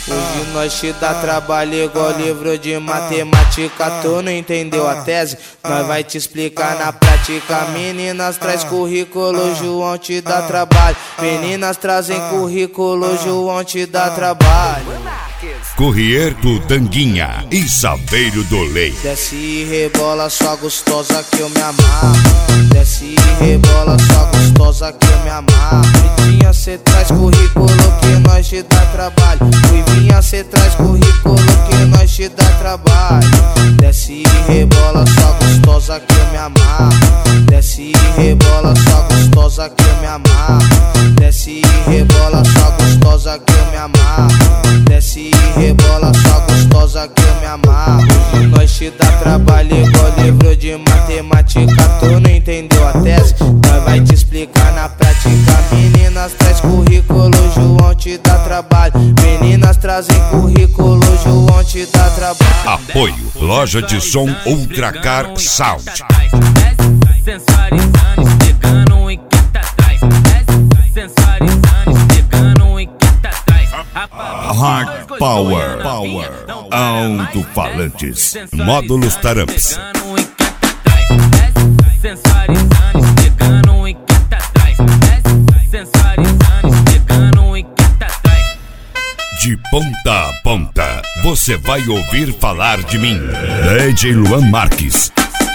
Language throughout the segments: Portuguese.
Hoje nós te dá trabalho igual livro de matemática. Tu não entendeu a tese? Nós vai te explicar na prática. Meninas traz currículo, João te dá trabalho. Meninas trazem currículo, João te dá trabalho. Corrier do Tanguinha e Saveiro do Lei. Desce e rebola sua gostosa que eu me amarro. Desce e rebola sua gostosa que eu me amarro. Pretinha, cê traz currículo que nós te dá trabalho. Ruivinha, cê traz currículo que nós te dá trabalho. Desce e rebola sua gostosa que eu me amarro. Desce e rebola sua gostosa que eu me amarro. Desce e rebola sua gostosa que eu me amarro. Desce e rebola sua gostosa que eu me amarro. Nós te dá trabalho igual livro de matemática. Tu não entendeu a tese? Nós vai te explicar na prática. Meninas traz currículo, João te dá trabalho. Meninas trazem currículo, João te dá trabalho. Apoio Loja de Som Ultracar Sound. Sensualizando, explicando e que tá atrás. Sensualizando, explicando e que tá atrás. Hard Power Alto-falantes Módulos Taramps. Sensualizando, explicando e que tá atrás. Sensualizando, explicando e que tá atrás. De ponta a ponta, você vai ouvir falar de mim. DJ Luan Marques.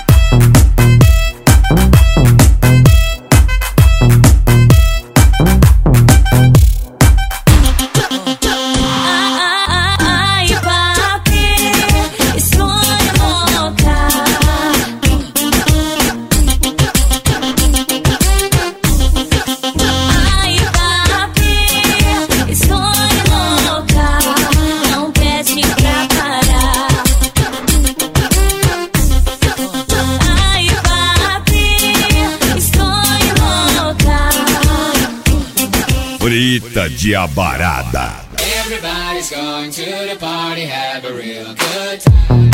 Frita de abarada. Everybody's going to the party, have a real good time.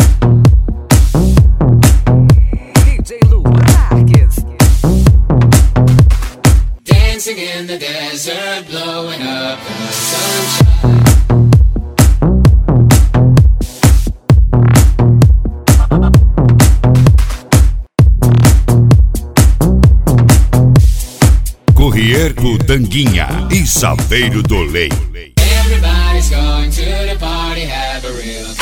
DJ Luan Marques. Dancing in the desert, blowing up the sunshine. Corrier do Tanguinha e Saveiro do Lei. Everybody's going to the party, have a real